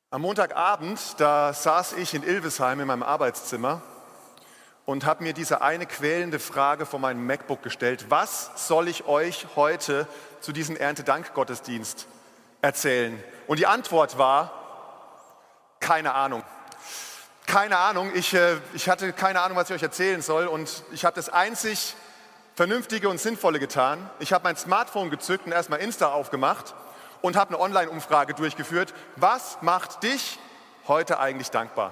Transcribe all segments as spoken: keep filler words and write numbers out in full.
Am Montagabend, da saß ich in Ilvesheim in meinem Arbeitszimmer und habe mir diese eine quälende Frage von meinem MacBook gestellt: Was soll ich euch heute zu diesem Erntedank-Gottesdienst erzählen? Und die Antwort war: keine Ahnung. Keine Ahnung, ich, äh, ich hatte keine Ahnung, was ich euch erzählen soll, und ich habe das einzig Vernünftige und Sinnvolle getan. Ich habe mein Smartphone gezückt und erstmal Insta aufgemacht und habe eine Online-Umfrage durchgeführt. Was macht dich heute eigentlich dankbar?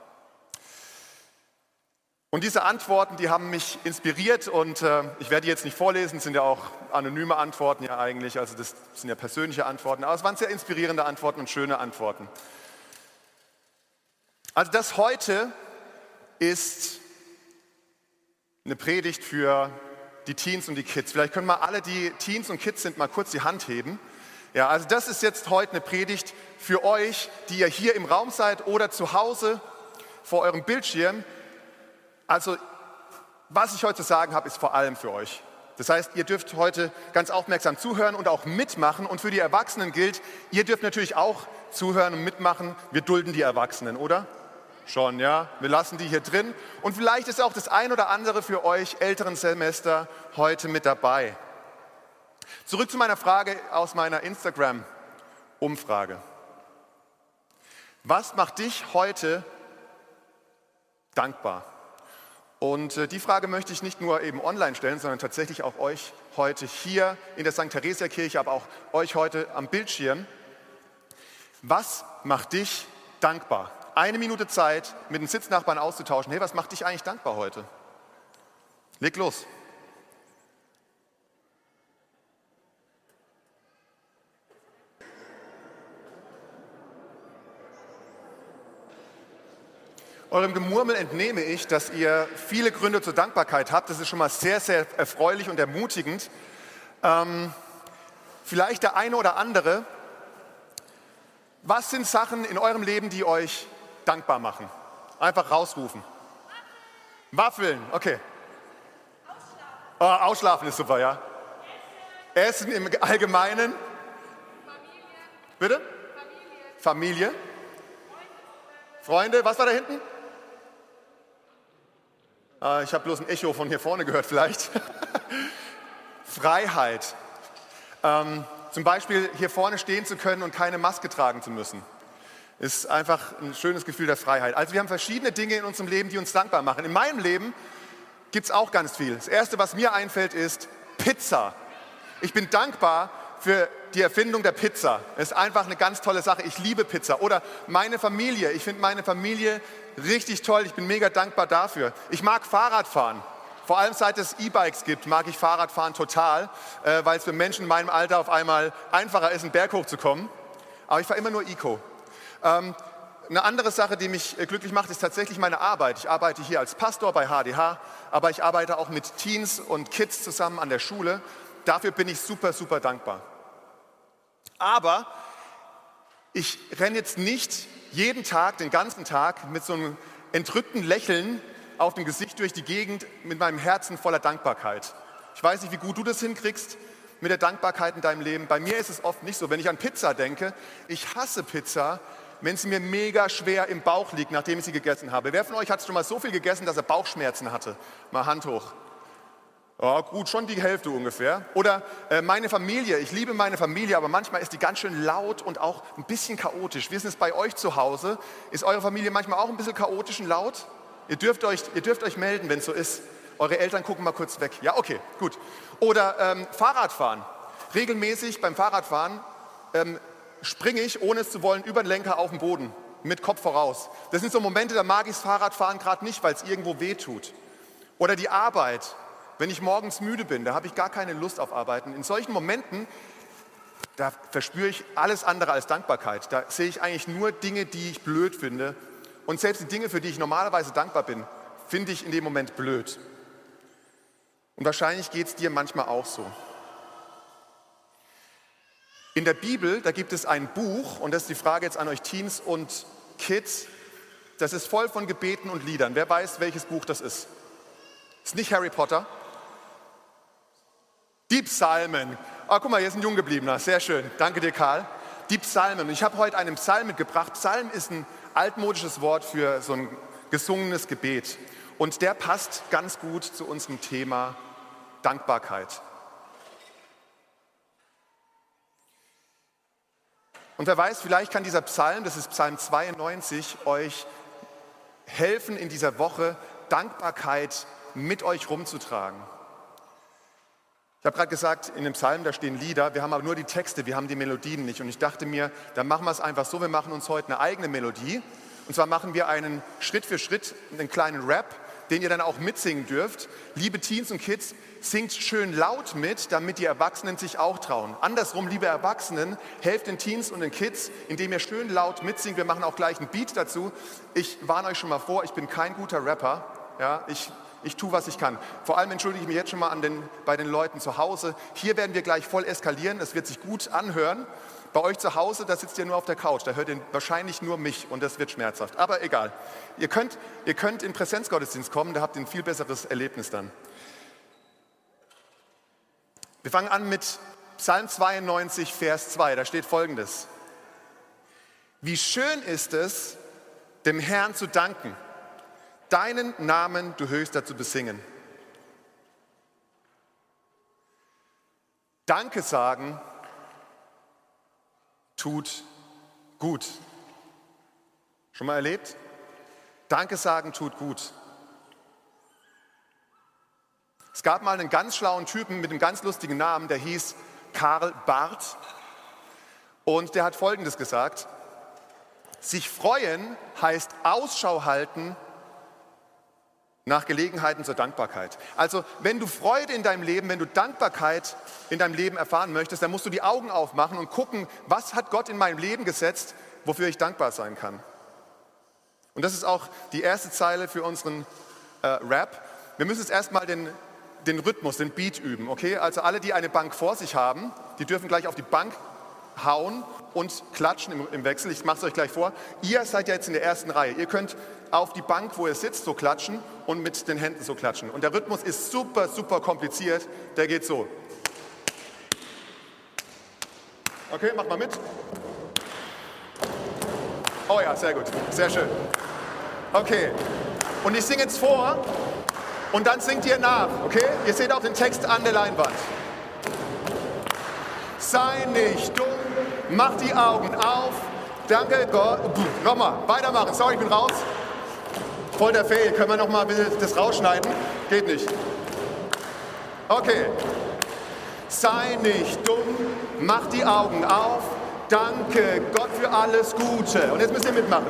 Und diese Antworten, die haben mich inspiriert, und äh, ich werde die jetzt nicht vorlesen, das sind ja auch anonyme Antworten ja eigentlich, also das sind ja persönliche Antworten, aber es waren sehr inspirierende Antworten und schöne Antworten. Also das heute ist eine Predigt für die Teens und die Kids. Vielleicht können mal alle, die Teens und Kids sind, mal kurz die Hand heben. Ja, also das ist jetzt heute eine Predigt für euch, die ihr hier im Raum seid oder zu Hause vor eurem Bildschirm. Also was ich heute zu sagen habe, ist vor allem für euch. Das heißt, ihr dürft heute ganz aufmerksam zuhören und auch mitmachen. Und für die Erwachsenen gilt, ihr dürft natürlich auch zuhören und mitmachen. Wir dulden die Erwachsenen, oder? Schon, ja. Wir lassen die hier drin. Und vielleicht ist auch das ein oder andere für euch älteren Semester heute mit dabei. Zurück zu meiner Frage aus meiner Instagram-Umfrage. Was macht dich heute dankbar? Und die Frage möchte ich nicht nur eben online stellen, sondern tatsächlich auch euch heute hier in der Sankt Theresia Kirche, aber auch euch heute am Bildschirm. Was macht dich dankbar? Eine Minute Zeit, mit den Sitznachbarn auszutauschen. Hey, was macht dich eigentlich dankbar heute? Leg los. Eurem Gemurmel entnehme ich, dass ihr viele Gründe zur Dankbarkeit habt. Das ist schon mal sehr, sehr erfreulich und ermutigend. Ähm, vielleicht der eine oder andere. Was sind Sachen in eurem Leben, die euch dankbar machen? Einfach rausrufen. Waffeln, okay. Ausschlafen. Oh, ausschlafen ist super, ja. Essen, Essen im Allgemeinen. Familie. Bitte? Familie. Familie. Freunde, was war da hinten? Äh, ich habe bloß ein Echo von hier vorne gehört vielleicht. Freiheit. Ähm, zum Beispiel hier vorne stehen zu können und keine Maske tragen zu müssen. Ist einfach ein schönes Gefühl der Freiheit. Also wir haben verschiedene Dinge in unserem Leben, die uns dankbar machen. In meinem Leben gibt es auch ganz viel. Das Erste, was mir einfällt, ist Pizza. Ich bin dankbar für die Erfindung der Pizza. Das ist einfach eine ganz tolle Sache. Ich liebe Pizza. Oder meine Familie. Ich finde meine Familie richtig toll. Ich bin mega dankbar dafür. Ich mag Fahrradfahren. Vor allem seit es E-Bikes gibt, mag ich Fahrradfahren total, äh, weil es für Menschen in meinem Alter auf einmal einfacher ist, einen Berg hochzukommen. Aber ich fahre immer nur Eco. Ähm, eine andere Sache, die mich äh, glücklich macht, ist tatsächlich meine Arbeit. Ich arbeite hier als Pastor bei H D H, aber ich arbeite auch mit Teens und Kids zusammen an der Schule. Dafür bin ich super, super dankbar. Aber ich renne jetzt nicht jeden Tag, den ganzen Tag mit so einem entrückten Lächeln auf dem Gesicht durch die Gegend mit meinem Herzen voller Dankbarkeit. Ich weiß nicht, wie gut du das hinkriegst mit der Dankbarkeit in deinem Leben. Bei mir ist es oft nicht so. Wenn ich an Pizza denke, ich hasse Pizza, wenn sie mir mega schwer im Bauch liegt, nachdem ich sie gegessen habe. Wer von euch hat schon mal so viel gegessen, dass er Bauchschmerzen hatte? Mal Hand hoch. Ja, gut, schon die Hälfte ungefähr. Oder äh, meine Familie. Ich liebe meine Familie, aber manchmal ist die ganz schön laut und auch ein bisschen chaotisch. Wie ist es bei euch zu Hause? Ist eure Familie manchmal auch ein bisschen chaotisch und laut? Ihr dürft euch, ihr dürft euch melden, wenn es so ist. Eure Eltern gucken mal kurz weg. Ja, okay, gut. Oder ähm, Fahrradfahren. Regelmäßig beim Fahrradfahren ähm, springe ich, ohne es zu wollen, über den Lenker auf den Boden, mit Kopf voraus. Das sind so Momente, da mag ich das Fahrradfahren gerade nicht, weil es irgendwo wehtut. Oder die Arbeit. Wenn ich morgens müde bin, da habe ich gar keine Lust auf Arbeiten. In solchen Momenten, da verspüre ich alles andere als Dankbarkeit. Da sehe ich eigentlich nur Dinge, die ich blöd finde. Und selbst die Dinge, für die ich normalerweise dankbar bin, finde ich in dem Moment blöd. Und wahrscheinlich geht es dir manchmal auch so. In der Bibel, da gibt es ein Buch, und das ist die Frage jetzt an euch Teens und Kids, das ist voll von Gebeten und Liedern. Wer weiß, welches Buch das ist? Ist nicht Harry Potter? Die Psalmen. Ah, guck mal, hier ist ein Junggebliebener. Sehr schön. Danke dir, Karl. die Psalmen. Und ich habe heute einen Psalm mitgebracht. Psalm ist ein altmodisches Wort für so ein gesungenes Gebet. Und der passt ganz gut zu unserem Thema Dankbarkeit. Und wer weiß, vielleicht kann dieser Psalm, das ist Psalm zweiundneunzig, euch helfen, in dieser Woche Dankbarkeit mit euch rumzutragen. Ich habe gerade gesagt, in dem Psalm, da stehen Lieder, wir haben aber nur die Texte, wir haben die Melodien nicht. Und ich dachte mir, dann machen wir es einfach so, wir machen uns heute eine eigene Melodie. Und zwar machen wir einen Schritt für Schritt, einen kleinen Rap, den ihr dann auch mitsingen dürft. Liebe Teens und Kids, singt schön laut mit, damit die Erwachsenen sich auch trauen. Andersrum, liebe Erwachsenen, helft den Teens und den Kids, indem ihr schön laut mitsingt. Wir machen auch gleich einen Beat dazu. Ich warne euch schon mal vor, ich bin kein guter Rapper. Ja, ich, ich tue, was ich kann. Vor allem entschuldige ich mich jetzt schon mal an den, bei den Leuten zu Hause. Hier werden wir gleich voll eskalieren. Es wird sich gut anhören. Bei euch zu Hause, da sitzt ihr nur auf der Couch, da hört ihr wahrscheinlich nur mich und das wird schmerzhaft. Aber egal, ihr könnt, ihr könnt in Präsenzgottesdienst kommen, da habt ihr ein viel besseres Erlebnis dann. Wir fangen an mit Psalm zweiundneunzig, Vers zwei, da steht Folgendes. Wie schön ist es, dem Herrn zu danken, deinen Namen, du Höchster, zu besingen. Danke sagen tut gut. Schon mal erlebt? Danke sagen tut gut. Es gab mal einen ganz schlauen Typen mit einem ganz lustigen Namen, der hieß Karl Barth. Und der hat Folgendes gesagt: Sich freuen heißt Ausschau halten nach Gelegenheiten zur Dankbarkeit. Also wenn du Freude in deinem Leben, wenn du Dankbarkeit in deinem Leben erfahren möchtest, dann musst du die Augen aufmachen und gucken, was hat Gott in meinem Leben gesetzt, wofür ich dankbar sein kann. Und das ist auch die erste Zeile für unseren äh, Rap. Wir müssen jetzt erstmal den, den Rhythmus, den Beat üben, okay? Also alle, die eine Bank vor sich haben, die dürfen gleich auf die Bank hauen und klatschen im, im Wechsel. Ich mache es euch gleich vor. Ihr seid ja jetzt in der ersten Reihe. Ihr könnt auf die Bank, wo ihr sitzt, so klatschen und mit den Händen so klatschen. Und der Rhythmus ist super, super kompliziert. Der geht so. Okay, macht mal mit. Oh ja, sehr gut. Sehr schön. Okay. Und ich singe jetzt vor und dann singt ihr nach. Okay? Ihr seht auch den Text an der Leinwand. Sei nicht dumm, mach die Augen auf. Danke Gott. Nochmal, weitermachen. Sorry, ich bin raus. Voll der Fail. Können wir nochmal das rausschneiden? Geht nicht. Okay. Sei nicht dumm, mach die Augen auf. Danke Gott für alles Gute. Und jetzt müsst ihr mitmachen.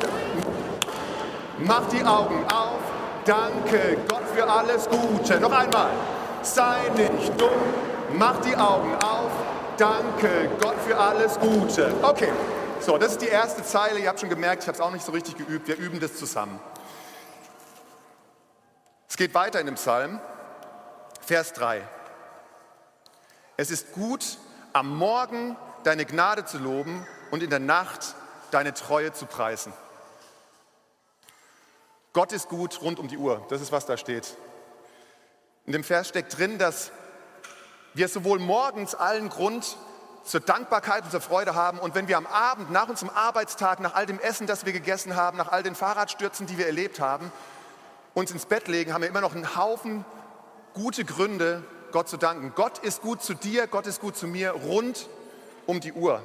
Mach die Augen auf. Danke Gott für alles Gute. Noch einmal. Sei nicht dumm, mach die Augen auf. Danke Gott für alles Gute. Okay, so, das ist die erste Zeile. Ihr habt schon gemerkt, ich habe es auch nicht so richtig geübt. Wir üben das zusammen. Es geht weiter in dem Psalm, Vers drei. Es ist gut, am Morgen deine Gnade zu loben und in der Nacht deine Treue zu preisen. Gott ist gut rund um die Uhr. Das ist, was da steht. In dem Vers steckt drin, dass wir sowohl morgens allen Grund zur Dankbarkeit und zur Freude haben und wenn wir am Abend, nach unserem Arbeitstag, nach all dem Essen, das wir gegessen haben, nach all den Fahrradstürzen, die wir erlebt haben, uns ins Bett legen, haben wir immer noch einen Haufen gute Gründe, Gott zu danken. Gott ist gut zu dir, Gott ist gut zu mir, rund um die Uhr.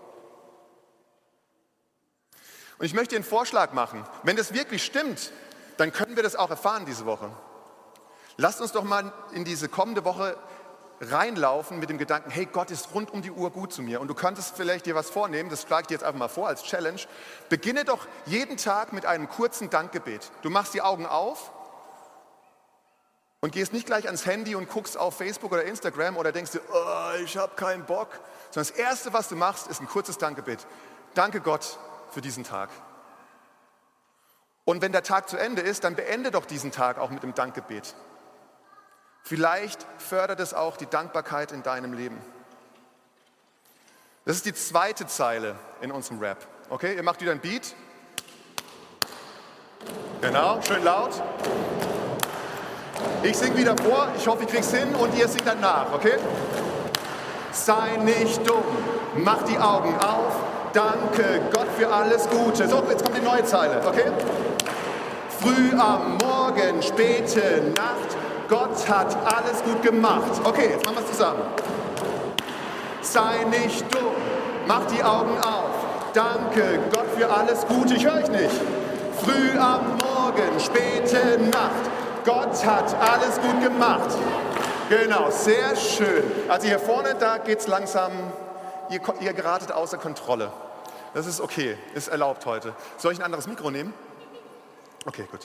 Und ich möchte dir einen Vorschlag machen. Wenn das wirklich stimmt, dann können wir das auch erfahren diese Woche. Lasst uns doch mal in diese kommende Woche reinlaufen mit dem Gedanken, hey, Gott ist rund um die Uhr gut zu mir. Und du könntest vielleicht dir was vornehmen, das schlage ich dir jetzt einfach mal vor als Challenge. Beginne doch jeden Tag mit einem kurzen Dankgebet. Du machst die Augen auf und gehst nicht gleich ans Handy und guckst auf Facebook oder Instagram oder denkst dir, oh, ich habe keinen Bock. Sondern das Erste, was du machst, ist ein kurzes Dankgebet. Danke Gott für diesen Tag. Und wenn der Tag zu Ende ist, dann beende doch diesen Tag auch mit dem Dankgebet. Vielleicht fördert es auch die Dankbarkeit in deinem Leben. Das ist die zweite Zeile in unserem Rap. Okay, ihr macht wieder ein Beat. Genau, schön laut. Ich singe wieder vor, ich hoffe, ich krieg's hin und ihr singt dann nach, okay? Sei nicht dumm, mach die Augen auf, danke Gott für alles Gute. So, jetzt kommt die neue Zeile, okay? Früh am Morgen, späte Nacht, Gott hat alles gut gemacht. Okay, jetzt machen wir es zusammen. Sei nicht dumm, mach die Augen auf, danke Gott für alles Gute. Ich höre euch nicht. Früh am Morgen, späte Nacht, Gott hat alles gut gemacht. Genau, sehr schön. Also hier vorne, da geht es langsam, ihr, ihr geratet außer Kontrolle. Das ist okay, ist erlaubt heute. Soll ich ein anderes Mikro nehmen? Okay, gut.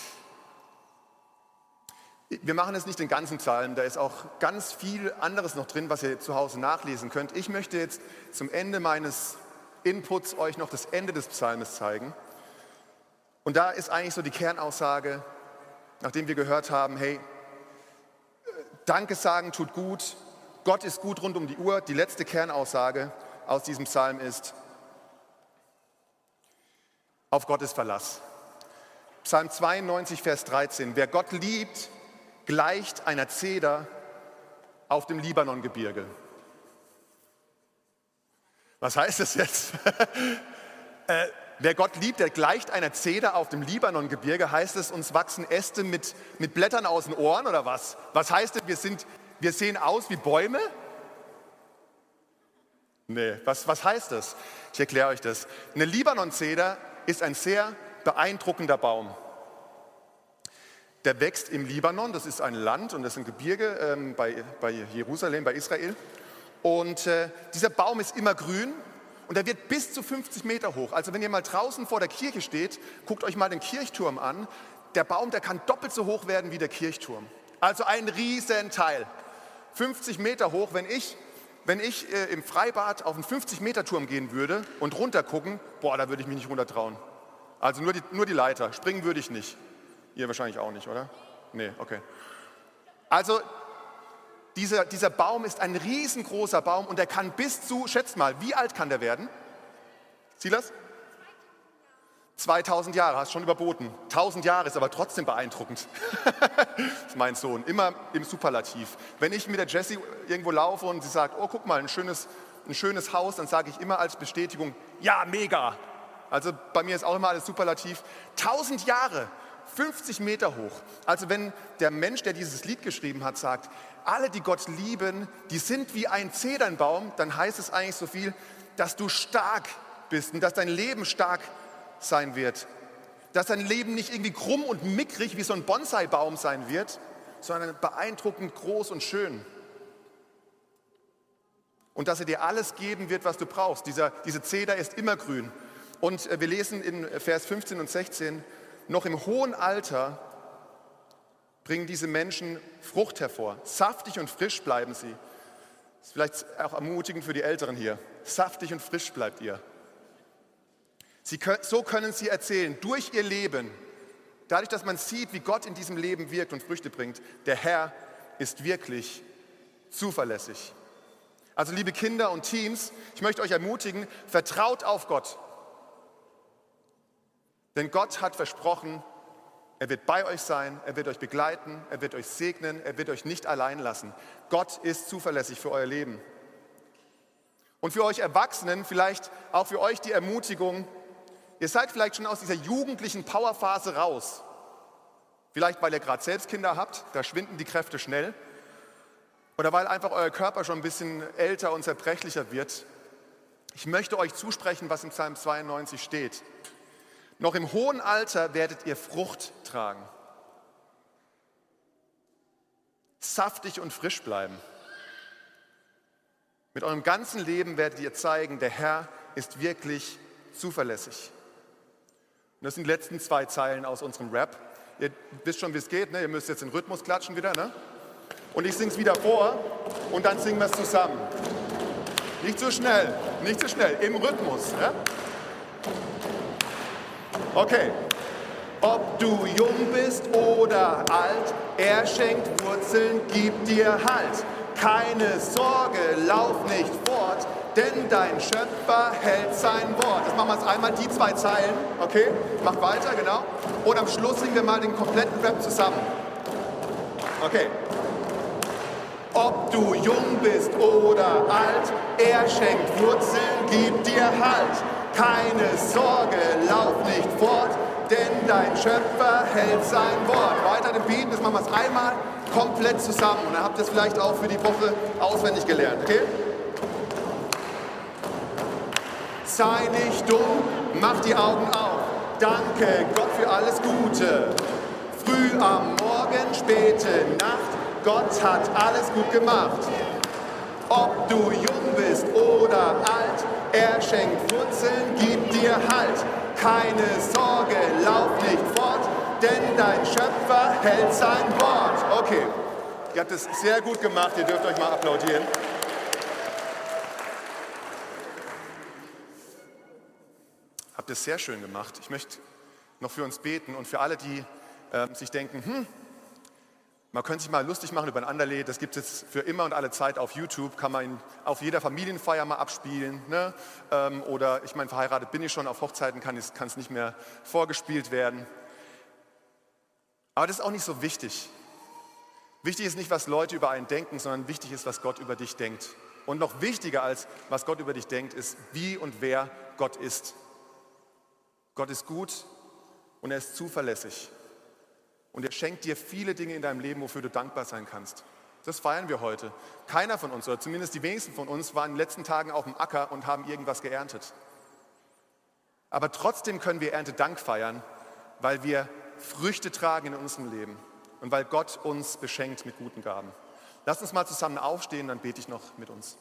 Wir machen jetzt nicht den ganzen Psalm, da ist auch ganz viel anderes noch drin, was ihr zu Hause nachlesen könnt. Ich möchte jetzt zum Ende meines Inputs euch noch das Ende des Psalmes zeigen. Und da ist eigentlich so die Kernaussage, nachdem wir gehört haben, hey, Danke sagen tut gut, Gott ist gut rund um die Uhr. Die letzte Kernaussage aus diesem Psalm ist, auf Gottes Verlass. Psalm zweiundneunzig, Vers dreizehn, wer Gott liebt, gleicht einer Zeder auf dem Libanongebirge. Was heißt das jetzt? äh, wer Gott liebt, der gleicht einer Zeder auf dem Libanongebirge. Heißt es, uns wachsen Äste mit, mit Blättern aus den Ohren oder was? Was heißt es, wir, sind, wir sehen aus wie Bäume? Nee, was, was heißt das? Ich erkläre euch das. Eine Libanon-Zeder ist ein sehr beeindruckender Baum. Der wächst im Libanon, das ist ein Land und das ist ein Gebirge ähm, bei, bei Jerusalem, bei Israel. Und äh, dieser Baum ist immer grün und er wird bis zu fünfzig Meter hoch. Also wenn ihr mal draußen vor der Kirche steht, guckt euch mal den Kirchturm an. Der Baum, der kann doppelt so hoch werden wie der Kirchturm. Also ein Riesenteil. fünfzig Meter hoch. Wenn ich, wenn ich äh, im Freibad auf einen fünfzig Meter Turm gehen würde und runter gucken, boah, da würde ich mich nicht runter trauen. Also nur die, nur die Leiter, springen würde ich nicht. Ihr wahrscheinlich auch nicht, oder? Nee, okay. Also dieser, dieser Baum ist ein riesengroßer Baum und der kann bis zu, schätzt mal, wie alt kann der werden? Silas? zweitausend Jahre, hast schon überboten. tausend Jahre ist aber trotzdem beeindruckend. Das ist mein Sohn, immer im Superlativ. Wenn ich mit der Jessie irgendwo laufe und sie sagt, oh guck mal, ein schönes, ein schönes Haus, dann sage ich immer als Bestätigung, ja, mega. Also bei mir ist auch immer alles Superlativ. tausend Jahre. fünfzig Meter hoch. Also wenn der Mensch, der dieses Lied geschrieben hat, sagt, alle, die Gott lieben, die sind wie ein Zedernbaum, dann heißt es eigentlich so viel, dass du stark bist und dass dein Leben stark sein wird. Dass dein Leben nicht irgendwie krumm und mickrig wie so ein Bonsai-Baum sein wird, sondern beeindruckend groß und schön. Und dass er dir alles geben wird, was du brauchst. Dieser, diese Zeder ist immer grün. Und wir lesen in Vers fünfzehn und sechzehn, noch im hohen Alter bringen diese Menschen Frucht hervor. Saftig und frisch bleiben sie. Das ist vielleicht auch ermutigend für die Älteren hier. Saftig und frisch bleibt ihr. Sie können, so können sie erzählen, durch ihr Leben, dadurch, dass man sieht, wie Gott in diesem Leben wirkt und Früchte bringt, der Herr ist wirklich zuverlässig. Also liebe Kinder und Teens, ich möchte euch ermutigen, vertraut auf Gott. Denn Gott hat versprochen, er wird bei euch sein, er wird euch begleiten, er wird euch segnen, er wird euch nicht allein lassen. Gott ist zuverlässig für euer Leben. Und für euch Erwachsenen, vielleicht auch für euch die Ermutigung, ihr seid vielleicht schon aus dieser jugendlichen Powerphase raus. Vielleicht, weil ihr gerade selbst Kinder habt, da schwinden die Kräfte schnell. Oder weil einfach euer Körper schon ein bisschen älter und zerbrechlicher wird. Ich möchte euch zusprechen, was im Psalm zweiundneunzig steht. Noch im hohen Alter werdet ihr Frucht tragen. Saftig und frisch bleiben. Mit eurem ganzen Leben werdet ihr zeigen, der Herr ist wirklich zuverlässig. Und das sind die letzten zwei Zeilen aus unserem Rap. Ihr wisst schon, wie es geht, ne? Ihr müsst jetzt den Rhythmus klatschen wieder, ne? Und ich singe es wieder vor und dann singen wir es zusammen. Nicht zu schnell, nicht zu schnell, im Rhythmus. Ja? Okay. Ob du jung bist oder alt, er schenkt Wurzeln, gibt dir Halt. Keine Sorge, lauf nicht fort, denn dein Schöpfer hält sein Wort. Jetzt machen wir es einmal, die zwei Zeilen, okay? Macht weiter, genau. Und am Schluss singen wir mal den kompletten Rap zusammen. Okay. Ob du jung bist oder alt, er schenkt Wurzeln, gibt dir Halt. Keine Sorge, lauf nicht fort, denn dein Schöpfer hält sein Wort. Weiter den Beat, das machen wir es einmal komplett zusammen. Und dann habt ihr es vielleicht auch für die Woche auswendig gelernt, okay? Sei nicht dumm, mach die Augen auf. Danke Gott für alles Gute. Früh am Morgen, späte Nacht, Gott hat alles gut gemacht. Ob du jung bist oder alt, er schenkt Wurzeln, gibt dir Halt. Keine Sorge, lauf nicht fort, denn dein Schöpfer hält sein Wort. Okay, ihr habt es sehr gut gemacht, ihr dürft euch mal applaudieren. Habt es sehr schön gemacht. Ich möchte noch für uns beten und für alle, die äh, sich denken, hm, man könnte sich mal lustig machen über ein Anderlied, das gibt es für immer und alle Zeit auf YouTube, kann man ihn auf jeder Familienfeier mal abspielen. Ne? Ähm, oder ich meine, verheiratet bin ich schon, auf Hochzeiten kann es, kann es nicht mehr vorgespielt werden. Aber das ist auch nicht so wichtig. Wichtig ist nicht, was Leute über einen denken, sondern wichtig ist, was Gott über dich denkt. Und noch wichtiger als was Gott über dich denkt, ist, wie und wer Gott ist. Gott ist gut und er ist zuverlässig. Und er schenkt dir viele Dinge in deinem Leben, wofür du dankbar sein kannst. Das feiern wir heute. Keiner von uns, oder zumindest die wenigsten von uns, waren in den letzten Tagen auf dem Acker und haben irgendwas geerntet. Aber trotzdem können wir Erntedank feiern, weil wir Früchte tragen in unserem Leben und weil Gott uns beschenkt mit guten Gaben. Lass uns mal zusammen aufstehen, dann bete ich noch mit uns.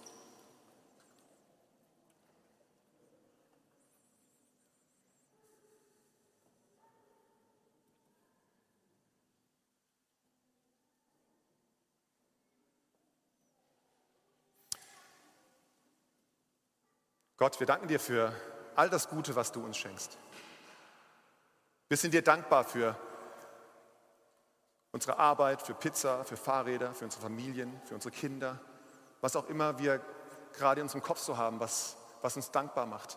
Gott, wir danken dir für all das Gute, was du uns schenkst. Wir sind dir dankbar für unsere Arbeit, für Pizza, für Fahrräder, für unsere Familien, für unsere Kinder, was auch immer wir gerade in unserem Kopf so haben, was, was uns dankbar macht.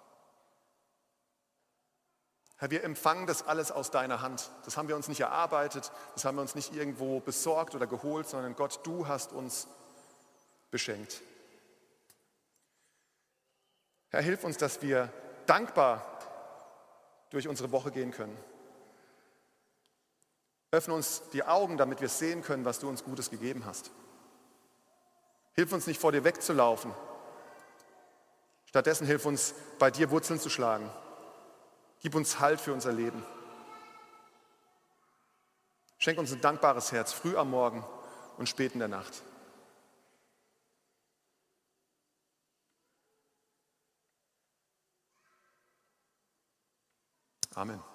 Herr, wir empfangen das alles aus deiner Hand. Das haben wir uns nicht erarbeitet, das haben wir uns nicht irgendwo besorgt oder geholt, sondern Gott, du hast uns beschenkt. Herr, hilf uns, dass wir dankbar durch unsere Woche gehen können. Öffne uns die Augen, damit wir sehen können, was du uns Gutes gegeben hast. Hilf uns nicht vor dir wegzulaufen. Stattdessen hilf uns, bei dir Wurzeln zu schlagen. Gib uns Halt für unser Leben. Schenk uns ein dankbares Herz, früh am Morgen und spät in der Nacht. Amen.